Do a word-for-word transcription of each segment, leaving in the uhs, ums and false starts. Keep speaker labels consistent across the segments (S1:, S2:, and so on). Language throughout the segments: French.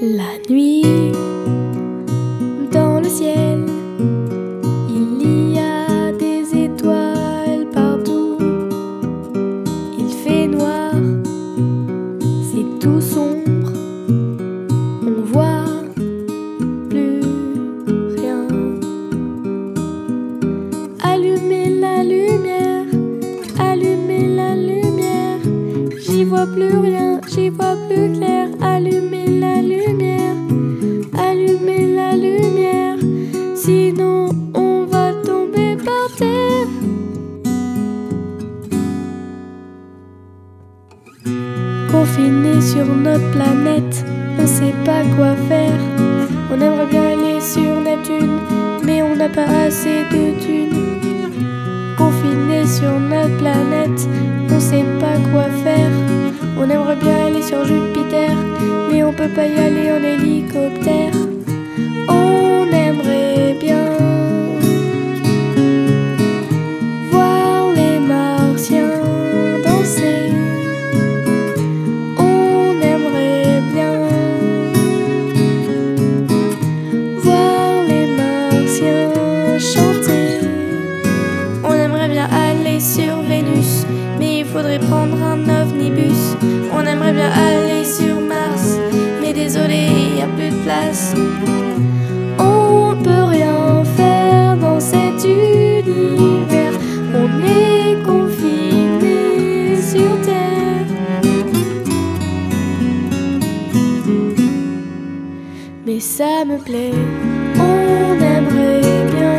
S1: La nuit, dans le ciel, il y a des étoiles partout. Il fait noir, c'est tout sombre, on voit plus rien. Allumez la lumière, allumez la lumière, j'y vois plus rien, j'y vois plus clair. Allumez la lumière, allumez la lumière, sinon on va tomber par terre. Confinés sur notre planète, on sait pas quoi faire. On aimerait bien aller sur Neptune, mais on n'a pas assez de thunes. Confinés sur notre planète, on sait pas quoi faire. On aimerait bien aller sur Jupiter, mais on peut pas y aller en hélicoptère. On aimerait bien voir les martiens danser. On aimerait bien voir les martiens chanter. On aimerait bien aller sur Vénus, mais il faudrait prendre un ovnibus. On aimerait bien aller sur Mars, mais désolé, y a plus de place. On peut rien faire dans cet univers, on est confinés sur Terre. Mais ça me plaît, on aimerait bien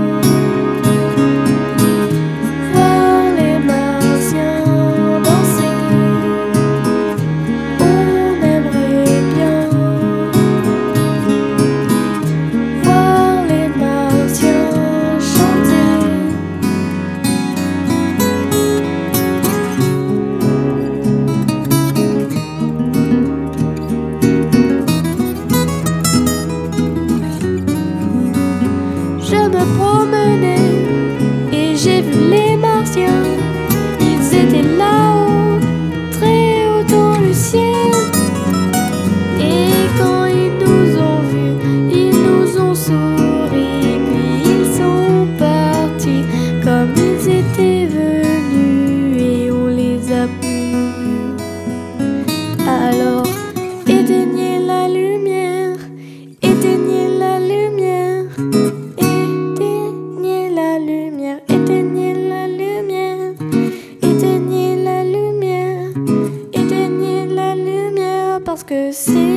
S1: voir les martiens danser. On aimerait bien voir les martiens chanter. Je me promenais et j'ai vu les martiens. Ils étaient là-haut, très haut dans le ciel. Et quand ils nous ont vus, ils nous ont souri, puis ils sont partis comme ils étaient venus et on les a plus vus. Alors éteignez la lumière, éteignez la lumière, éteignez la lumière, éteignez la lumière, éteignez la lumière, éteignez la lumière, parce que c'est